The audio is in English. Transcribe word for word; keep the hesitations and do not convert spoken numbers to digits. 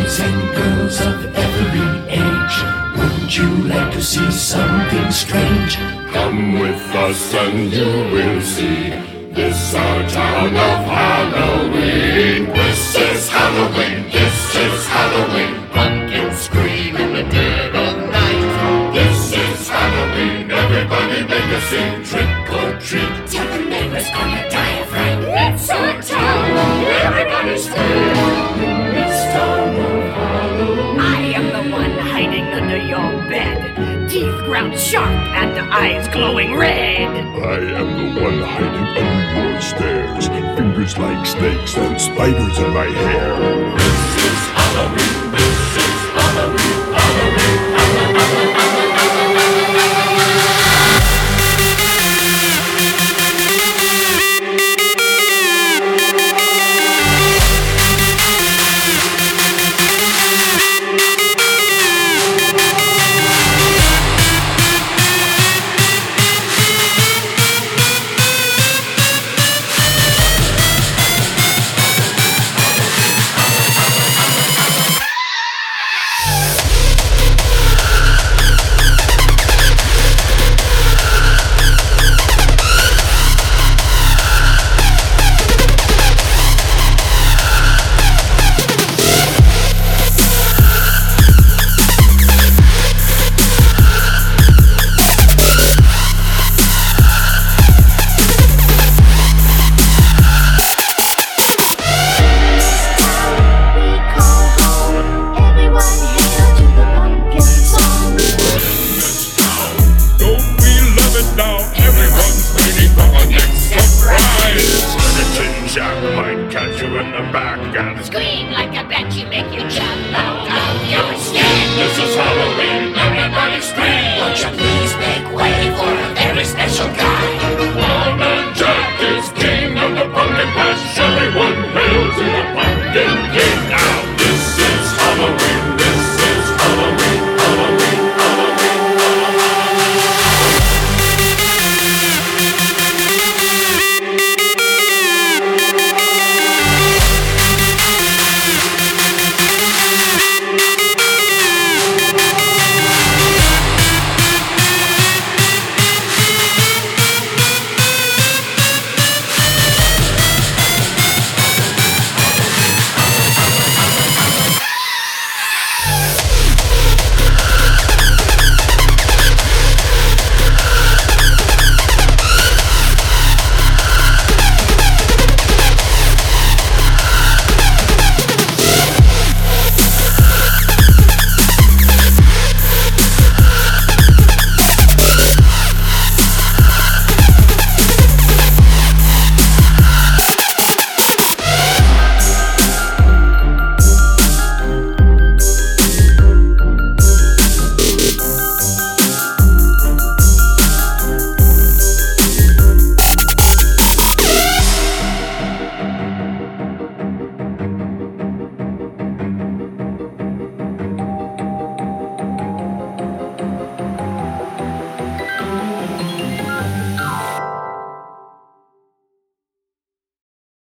boys and girls of every age, wouldn't you like to see something strange? Come with us and you will see. This our town of Halloween. This is Halloween, this is Halloween. Pumpkins scream in the dead of night. This is Halloween, everybody make a scene. Trick or treat, tell the neighbors on your diaphragm. It's our town, everybody's free. This town of Halloween. I am the one hiding under your bed, teeth ground sharp and eyes glowing red. I am the one hiding under your stairs, fingers like snakes and spiders in my hair. This is Halloween, this is Halloween, Halloween, Halloween, Halloween, catch you in the back and scream like a banshee, make you jump out of your skin. This is Halloween, everybody scream. Won't you please make way for a very special guy?